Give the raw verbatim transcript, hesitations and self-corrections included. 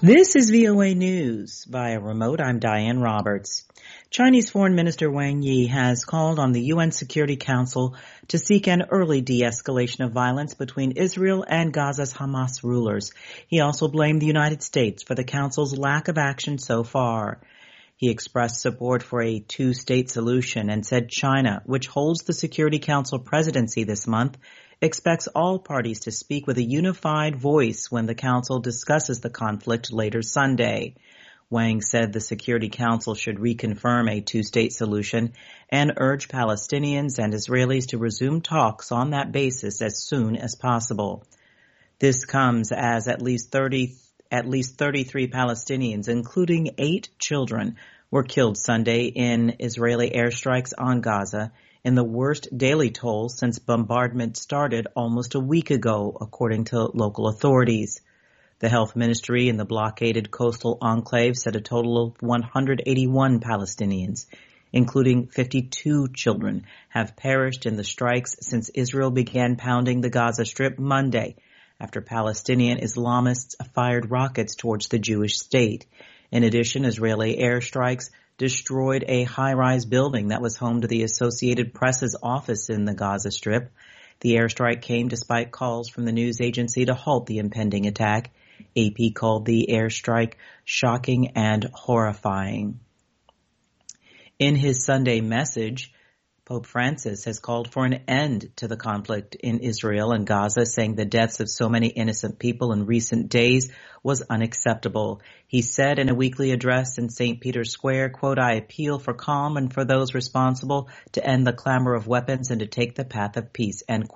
This is V O A News. Via remote, I'm Diane Roberts. Chinese Foreign Minister Wang Yi has called on the U N Security Council to seek an early de-escalation of violence between Israel and Gaza's Hamas rulers. He also blamed the United States for the Council's lack of action so far. He expressed support for a two-state solution and said China, which holds the Security Council presidency this month, expects all parties to speak with a unified voice when the Council discusses the conflict later Sunday. Wang said the Security Council should reconfirm a two-state solution and urge Palestinians and Israelis to resume talks on that basis as soon as possible. This comes as at least thirty, at least thirty-three Palestinians, including eight children, were killed Sunday in Israeli airstrikes on Gaza, in the worst daily toll since bombardment started almost a week ago, according to local authorities. The health ministry in the blockaded coastal enclave said a total of one hundred eighty-one Palestinians, including fifty-two children, have perished in the strikes since Israel began pounding the Gaza Strip Monday, after Palestinian Islamists fired rockets towards the Jewish state. In addition, Israeli airstrikes destroyed a high-rise building that was home to the Associated Press's office in the Gaza Strip. The airstrike came despite calls from the news agency to halt the impending attack. A P called the airstrike shocking and horrifying. In his Sunday message, Pope Francis has called for an end to the conflict in Israel and Gaza, saying the deaths of so many innocent people in recent days was unacceptable. He said in a weekly address in Saint Peter's Square, quote, "I appeal for calm and for those responsible to end the clamor of weapons and to take the path of peace," end quote.